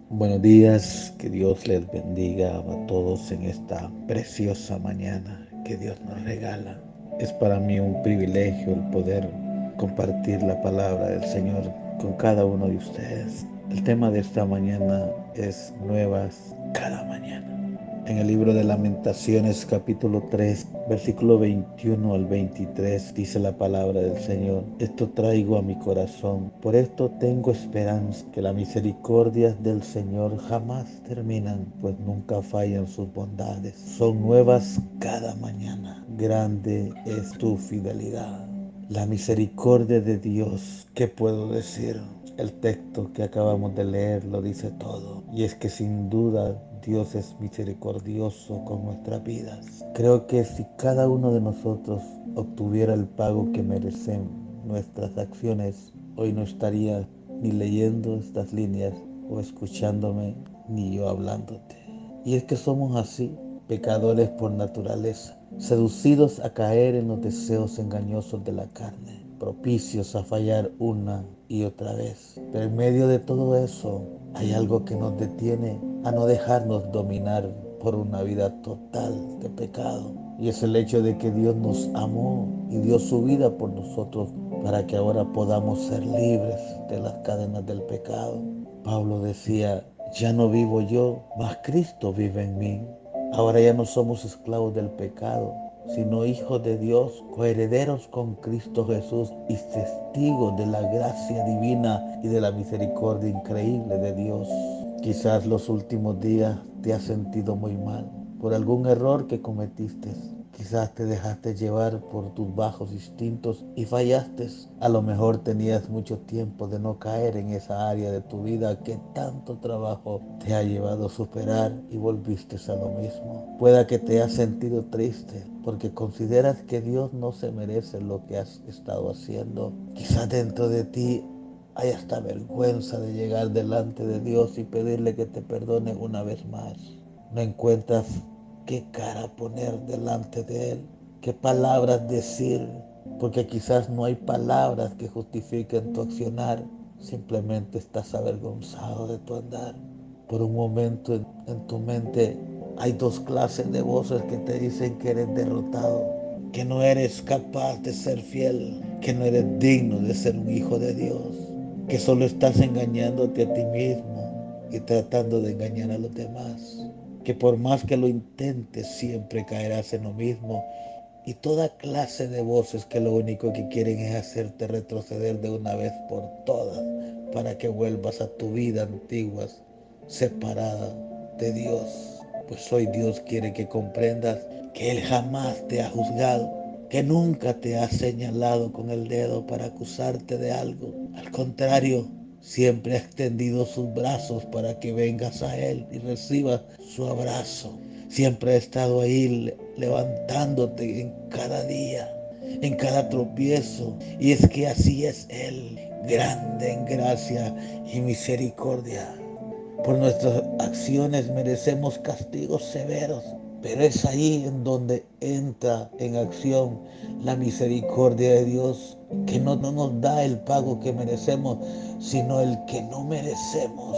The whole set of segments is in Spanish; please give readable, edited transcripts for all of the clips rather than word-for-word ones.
Buenos días, que Dios les bendiga a todos en esta preciosa mañana que Dios nos regala. Es para mí un privilegio el poder compartir la palabra del Señor con cada uno de ustedes. El tema de esta mañana es nuevas cada mañana. En el libro de Lamentaciones capítulo 3, versículo 21 al 23, dice la palabra del Señor: esto traigo a mi corazón, por esto tengo esperanza, que las misericordias del Señor jamás terminan, pues nunca fallan sus bondades. Son nuevas cada mañana, grande es tu fidelidad. La misericordia de Dios, ¿qué puedo decir? El texto que acabamos de leer lo dice todo. Y es que sin duda Dios es misericordioso con nuestras vidas. Creo que si cada uno de nosotros obtuviera el pago que merecen nuestras acciones, hoy no estaría ni leyendo estas líneas o escuchándome, ni yo hablándote. Y es que somos así, pecadores por naturaleza, seducidos a caer en los deseos engañosos de la carne, propicios a fallar una y otra vez. Pero en medio de todo eso hay algo que nos detiene a no dejarnos dominar por una vida total de pecado. Y es el hecho de que Dios nos amó y dio su vida por nosotros para que ahora podamos ser libres de las cadenas del pecado. Pablo decía: ya no vivo yo, mas Cristo vive en mí. Ahora ya no somos esclavos del pecado, sino hijos de Dios, coherederos con Cristo Jesús y testigos de la gracia divina y de la misericordia increíble de Dios. Quizás los últimos días te has sentido muy mal por algún error que cometiste. Quizás te dejaste llevar por tus bajos instintos y fallaste. A lo mejor tenías mucho tiempo de no caer en esa área de tu vida que tanto trabajo te ha llevado a superar y volviste a lo mismo. Pueda que te has sentido triste porque consideras que Dios no se merece lo que has estado haciendo. Quizás dentro de ti hay hasta vergüenza de llegar delante de Dios y pedirle que te perdone una vez más. No encuentras qué cara poner delante de Él, qué palabras decir, porque quizás no hay palabras que justifiquen tu accionar. Simplemente estás avergonzado de tu andar. Por un momento en tu mente hay dos clases de voces que te dicen que eres derrotado, que no eres capaz de ser fiel, que no eres digno de ser un hijo de Dios, que solo estás engañándote a ti mismo y tratando de engañar a los demás, que por más que lo intentes siempre caerás en lo mismo, y toda clase de voces que lo único que quieren es hacerte retroceder de una vez por todas para que vuelvas a tu vida antigua separada de Dios. Pues hoy Dios quiere que comprendas que Él jamás te ha juzgado, que nunca te ha señalado con el dedo para acusarte de algo. Al contrario, siempre ha extendido sus brazos para que vengas a Él y recibas su abrazo. Siempre ha estado ahí levantándote en cada día, en cada tropiezo. Y es que así es Él, grande en gracia y misericordia. Por nuestras acciones merecemos castigos severos, pero es ahí en donde entra en acción la misericordia de Dios, que no nos da el pago que merecemos, sino el que no merecemos.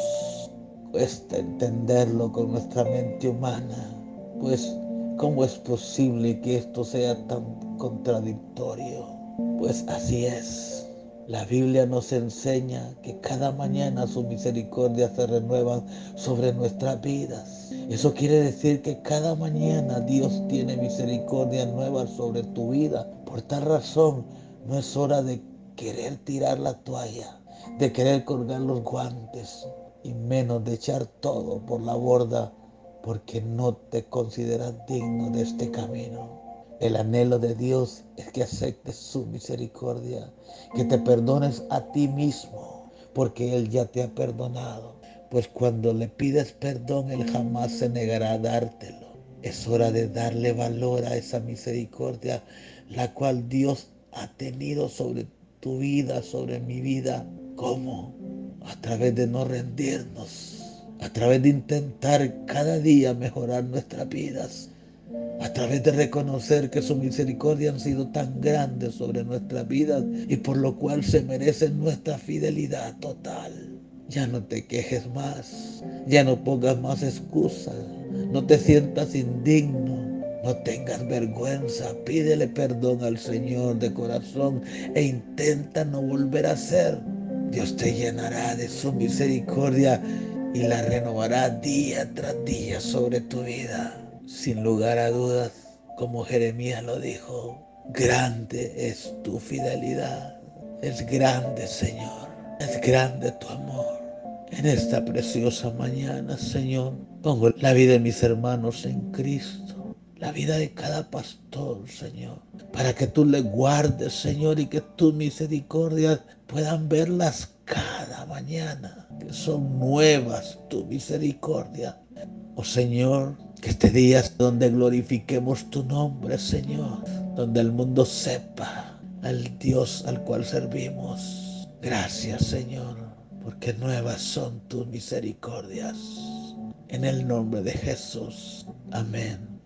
Cuesta entenderlo con nuestra mente humana, pues ¿cómo es posible que esto sea tan contradictorio? Pues así es. La Biblia nos enseña que cada mañana sus misericordias se renuevan sobre nuestras vidas. Eso quiere decir que cada mañana Dios tiene misericordia nueva sobre tu vida. Por tal razón, no es hora de querer tirar la toalla, de querer colgar los guantes y menos de echar todo por la borda porque no te consideras digno de este camino. El anhelo de Dios es que aceptes su misericordia, que te perdones a ti mismo, porque Él ya te ha perdonado. Pues cuando le pides perdón, Él jamás se negará a dártelo. Es hora de darle valor a esa misericordia, la cual Dios ha tenido sobre tu vida, sobre mi vida. ¿Cómo? A través de no rendirnos, a través de intentar cada día mejorar nuestras vidas, a través de reconocer que su misericordia han sido tan grandes sobre nuestras vidas y por lo cual se merecen nuestra fidelidad total. Ya no te quejes más, ya no pongas más excusas, no te sientas indigno, no tengas vergüenza, pídele perdón al Señor de corazón e intenta no volver a hacer. Dios te llenará de su misericordia y la renovará día tras día sobre tu vida. Sin lugar a dudas, como Jeremías lo dijo, grande es tu fidelidad. Es grande, Señor. Es grande tu amor. En esta preciosa mañana, Señor, pongo la vida de mis hermanos en Cristo, la vida de cada pastor, Señor, para que tú le guardes, Señor, y que tus misericordias puedan verlas cada mañana, que son nuevas tu misericordia. Oh Señor, que este día es donde glorifiquemos tu nombre, Señor, donde el mundo sepa al Dios al cual servimos. Gracias, Señor, porque nuevas son tus misericordias. En el nombre de Jesús. Amén.